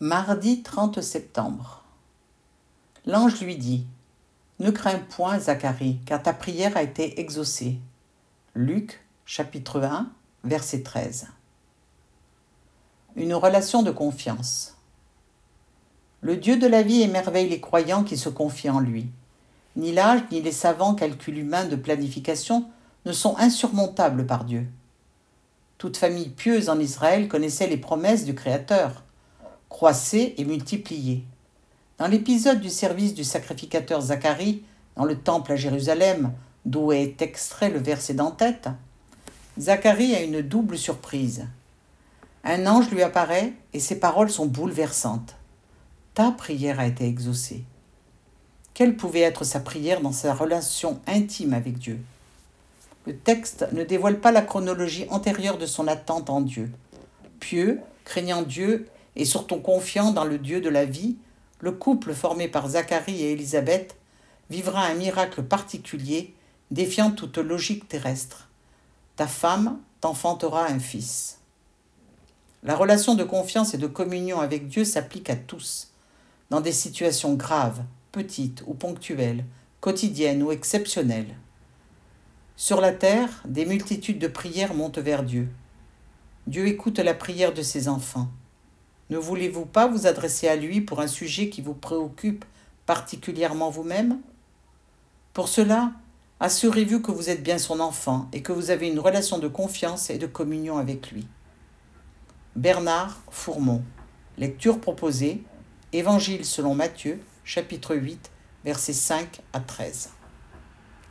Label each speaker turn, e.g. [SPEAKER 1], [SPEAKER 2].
[SPEAKER 1] Mardi 30 septembre. L'ange lui dit : « Ne crains point, Zacharie, car ta prière a été exaucée. » Luc, chapitre 1, verset 13. Une relation de confiance. Le Dieu de la vie émerveille les croyants qui se confient en lui. Ni l'âge, ni les savants calculs humains de planification ne sont insurmontables par Dieu. Toute famille pieuse en Israël connaissait les promesses du Créateur. Croissez et multipliez. Dans l'épisode du service du sacrificateur Zacharie dans le temple à Jérusalem, d'où est extrait le verset d'en-tête, Zacharie a une double surprise. Un ange lui apparaît et ses paroles sont bouleversantes. « Ta prière a été exaucée. » Quelle pouvait être sa prière dans sa relation intime avec Dieu ? Le texte ne dévoile pas la chronologie antérieure de son attente en Dieu. Pieux, craignant Dieu et surtout confiant dans le Dieu de la vie, le couple formé par Zacharie et Élisabeth vivra un miracle particulier, défiant toute logique terrestre. Ta femme t'enfantera un fils. La relation de confiance et de communion avec Dieu s'applique à tous, dans des situations graves, petites ou ponctuelles, quotidiennes ou exceptionnelles. Sur la terre, des multitudes de prières montent vers Dieu. Dieu écoute la prière de ses enfants. Ne voulez-vous pas vous adresser à lui pour un sujet qui vous préoccupe particulièrement vous-même ? Pour cela, assurez-vous que vous êtes bien son enfant et que vous avez une relation de confiance et de communion avec lui. Bernard Fourmont. Lecture proposée. Évangile selon Matthieu, chapitre 8, versets 5 à 13.